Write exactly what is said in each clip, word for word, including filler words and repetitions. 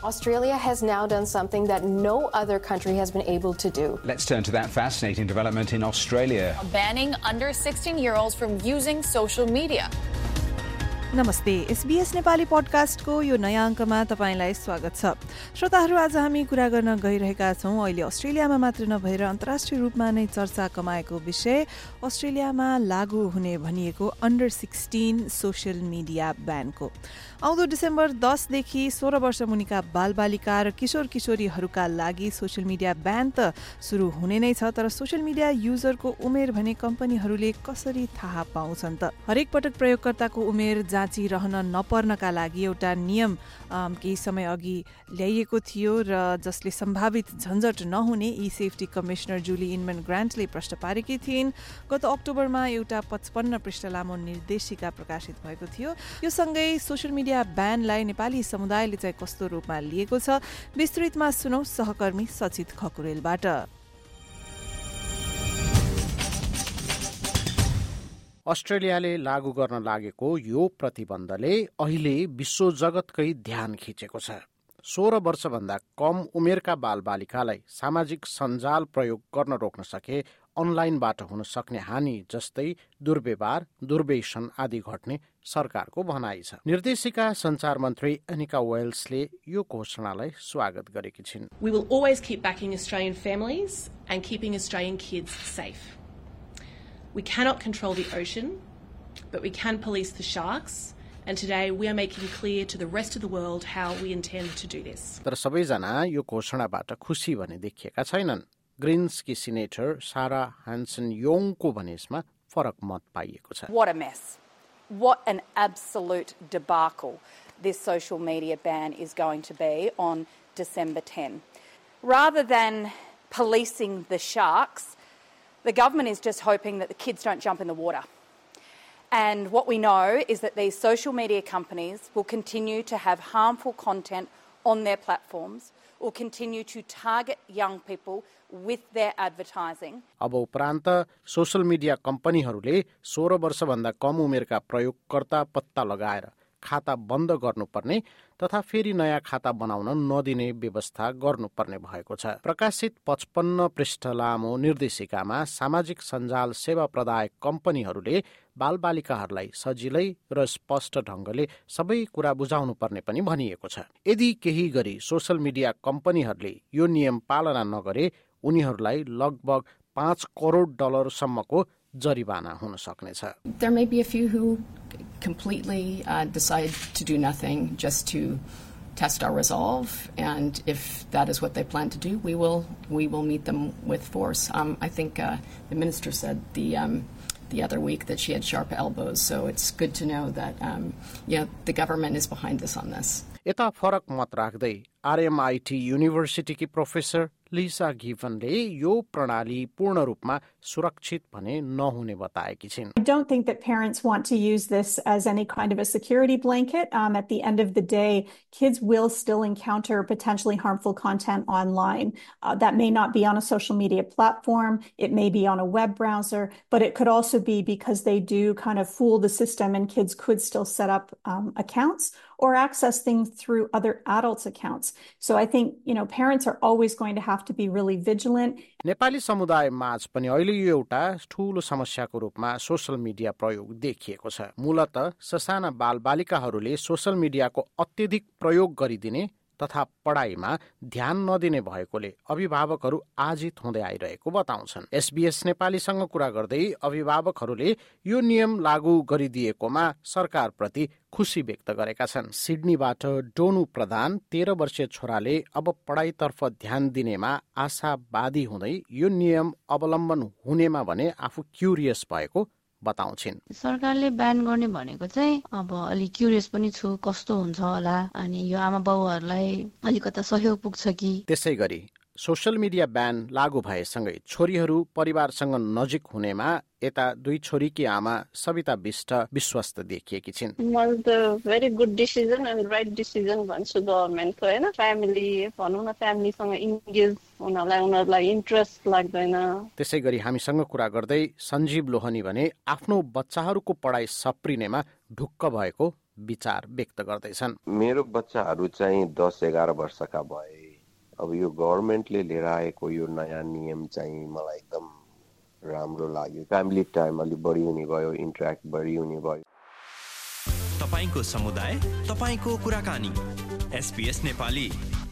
Australia has now done something that no other country has been able to do. Let's turn to that fascinating development in Australia. Banning under sixteen-year-olds from using social media. नमस्ते, SBS Nepali पडकास्टको यो नयाँ अङ्कमा तपाईंलाई स्वागत छ। श्रोताहरू, आज हामी कुरा गर्न गइरहेका छौँ अहिले अस्ट्रेलियामा मात्र नभएर अन्तर्राष्ट्रिय रूपमा नै चर्चा कमाएको विषय अस्ट्रेलियामा लागू हुने भनिएको अन्डर सिक्सटीन सोशल मिडिया ब्यानको। आउँदो डिसेम्बर दसदेखि सोह्र वर्ष मुनिका बालबालिका र किशोर किशोरीहरूका लागि सोशल मिडिया ब्यान त सुरु हुने नै छ, तर सोशल मिडिया युजरको उमेर भने कम्पनीहरूले कसरी थाहा पाउँछन् त? हरेक पटक प्रयोगकर्ताको उमेर जाँची रहन नपर्नका लागि एउटा नियम केही समय अघि ल्याइएको थियो र जसले सम्भावित झन्झट नहुने ई सेफ्टी कमिश्नर जुली इनमन ग्रान्टले प्रश्न पारेकी थिइन्। गत अक्टोबरमा एउटा पचपन्न पृष्ठ लामो निर्देशिका प्रकाशित भएको थियो। यो सँगै सोशल मिडिया ब्यानलाई नेपाली समुदायले चाहिँ कस्तो रूपमा लिएको छ, विस्तृतमा सुनौ सहकर्मी सचित खकुरेलबाट। अस्ट्रेलियाले लागू गर्न लागेको यो प्रतिबन्धले अहिले विश्व जगतकै ध्यान खिचेको छ। सोह्र वर्षभन्दा कम उमेरका बालबालिकालाई सामाजिक सञ्जाल प्रयोग गर्न रोक्न सके अनलाइनबाट हुन सक्ने हानि जस्तै दुर्व्यवहार, दुर्व्यसन आदि घट्ने सरकारको भनाइ छ। निर्देशिका सञ्चार मन्त्री एनिका वेल्सले यो घोषणालाई स्वागत गरेकी छिन्। We will always keep backing Australian families and keeping Australian kids safe. We cannot control the ocean, but we can police the sharks. And today we are making clear to the rest of the world how we intend to do this. तर सबैजना यो घोषणाबाट खुसी भने देखिएका छैनन्। ग्रिन्सकी senator सारा हान्सन योङको भनिसमा फरक मत पाइएको छ। What a mess. What an absolute debacle this social media ban is going to be on December tenth. Rather than policing the sharks, the government is just hoping that the kids don't jump in the water. And what we know is that these social media companies will continue to have harmful content on their platforms, will continue to target young people with their advertising. अब उपरान्त social media कम्पनीहरूले सोह्र वर्षभन्दा कम उमेरका प्रयोगकर्ता पत्ता लगाएर खाता बन्द गर्नुपर्ने तथा फेरि नयाँ खाता बनाउन नदिने व्यवस्था गर्नुपर्ने भएको छ। प्रकाशित पचपन्न पृष्ठ लामो निर्देशिकामा सामाजिक सञ्जाल सेवा प्रदायक कम्पनीहरूले बालबालिकाहरूलाई सजिलै र स्पष्ट ढंगले सबै कुरा बुझाउनु पर्ने पनि भनिएको छ। यदि केही गरी सोशल मिडिया कम्पनीहरूले यो नियम पालना नगरे उनीहरूलाई लगभग पाँच करोड डलर सम्मको जरिवाना हुन सक्नेछ। There may be a few who completely uh, decide to do nothing just to test our resolve, and if that is what they plan to do, we will we will meet them with force. Um, I think uh, the minister said the um, the other week that she had sharp elbows, so it's good to know that um, you know, the government is behind us on this. यता फरक मत राख्दै RMIT युनिभर्सिटीकी professor लिसा गिभनले यो प्रणाली पूर्ण रूपमा सुरक्षित भने नहुने बताएकी छिन्। I don't think that parents want to use this as any kind of a security blanket. Um, at the end of the day, kids will still encounter potentially harmful content online. Uh, that may not be on a social media platform, it may be on a web browser, but it could also be because they do kind of fool the system and kids could still set up um, accounts or access things through other adults' accounts. So I think, you know, parents are always going to have to be really vigilant. Nepali समुदाय माझ पनि अहिले यो एउटा ठूलो समस्याको रूपमा social media प्रयोग देखिएको छ। मूलतः ससाना बालबालिकाहरूले सोशल मिडियाको अत्यधिक प्रयोग गरिदिने तथा पढाइमा ध्यान नदिने भएकोले अभिभावकहरू आजित हुँदै आइरहेको बताउँछन्। एसबीएस नेपालीसँग कुरा गर्दै अभिभावकहरूले यो नियम लागू गरिदिएकोमा सरकारप्रति खुशी व्यक्त गरेका छन्। सिडनीबाट डोनु प्रधान तेह्र वर्षीय छोराले अब पढाइतर्फ ध्यान दिनेमा आशावादी हुँदै यो नियम अवलम्बन हुनेमा भने आफू क्युरियस भएको बताउँछिन्। सरकारले ब्यान गर्ने भनेको चाहिँ अब अलि क्युरियस पनि छु कस्तो हुन्छ होला, अनि यो आमा बाउहरूलाई अलिकता सहयोग पुग्छ कि। त्यसै गरी सोशल मिडिया ब्यान लागू भएसँगै छोरीहरू परिवारसँग नजिक हुनेमा यता दुई छोरीकी आमा सविता बिष्ट विश्वस्त देखिएकी छिन्। Was the very good decision and right decision भन्छु गभर्नमेन्टको, हैन? फ्यामिली भनौँ न, फ्यामिलीसँग इन्गेज हुनलाई उनीहरूलाई इन्ट्रेस्ट लाग्दैन। त्यसै गरी हामीसँग कुरा गर्दै सञ्जीव लोहनी भने आफ्नो बच्चाहरूको पढाइ सप्रिनेमा ढुक्क भएको विचार व्यक्त गर्दैछन्। मेरो बच्चाहरू चाहिँ दस एघार वर्षका भए। अब यो गभर्मेन्टले लिएर आएको यो नयाँ नियम चाहिँ मलाई एकदम राम्रो लाग्यो। फ्यामिली टाइम अलि बढी हुने भयो, इन्टरेक्ट बढी हुने भयो। तपाईको समुदाय, तपाईको कुराकानी, एसबीएस नेपाली।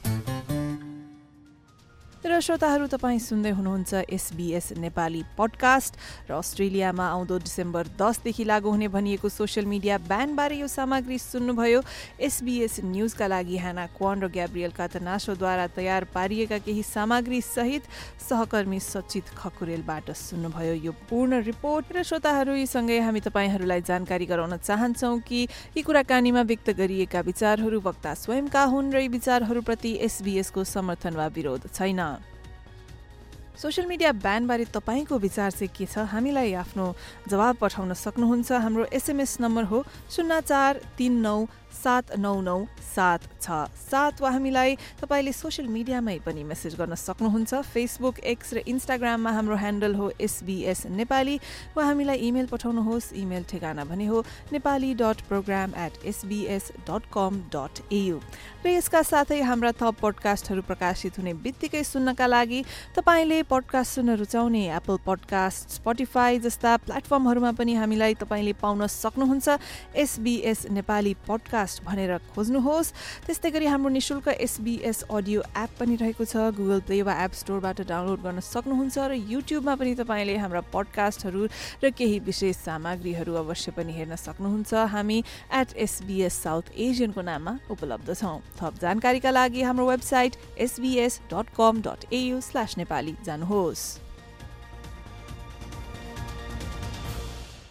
र श्रोताहरू, तपाईँ सुन्दै हुनुहुन्छ एसबीएस नेपाली पडकास्ट र अस्ट्रेलियामा आउँदो डिसेम्बर दसदेखि लागू हुने भनिएको सोसियल मिडिया ब्यानबारे यो सामग्री सुन्नुभयो। एसबीएस न्यूजका लागि हाना क्वान र ग्याब्रियल कातनासोद्वारा तयार पारिएका केही सामग्री सहित सहकर्मी सचित खकुरेलबाट सुन्नुभयो यो पूर्ण रिपोर्ट। र श्रोताहरू, यी सँगै हामी तपाईँहरूलाई जानकारी गराउन चाहन्छौँ कि यी कुराकानीमा व्यक्त गरिएका विचारहरू वक्ता स्वयंका हुन् र यी विचारहरूप्रति एसबीएसको समर्थन वा विरोध छैन। सोशल मिडिया ब्यानबारे तपाईँको विचार चाहिँ के छ? हामीलाई आफ्नो जवाब पठाउन सक्नुहुन्छ। हाम्रो एसएमएस नम्बर हो शून्य चार तीन नौ सात नौ नौ सात छ सात वा हामीलाई तपाईँले सोसियल मिडियामै पनि मेसेज गर्न सक्नुहुन्छ। फेसबुक, एक्स र इन्स्टाग्राममा हाम्रो ह्यान्डल हो एसबीएस नेपाली वा हामीलाई इमेल पठाउनुहोस्। इमेल ठेगाना भने हो Nepali dot program at SBS dot com dot AU. र यसका साथै हाम्रा थप पोडकास्टहरू प्रकाशित हुने बित्तिकै सुन्नका लागि तपाईँले पोडकास्ट सुन्न रुचाउने एप्पल पोडकास्ट, स्पोटिफाई जस्ता प्लेटफर्महरूमा पनि हामीलाई तपाईँले पाउन सक्नुहुन्छ। एसबीएस नेपाली पोडकास्ट भनेर खोज्नुहोस्। त्यस्तै गरी हाम्रो निशुल्क एसबीएस अडियो एप पनि रहेको छ। गुगल प्ले वा एप स्टोरबाट डाउनलोड गर्न सक्नुहुन्छ र युट्युबमा पनि तपाईँले हाम्रा पोडकास्टहरू र केही विशेष सामग्रीहरू अवश्य पनि हेर्न सक्नुहुन्छ। हामी एट एसबीएस साउथ एसियनको नाममा उपलब्ध छौँ। थप जानकारीका लागि हाम्रो website SBS dot com dot AU slash Nepali जानुहोस्।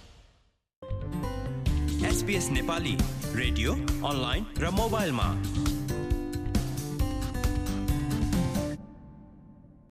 एसबीएस नेपाली रेडियो, अनलाइन र मोबाइलमा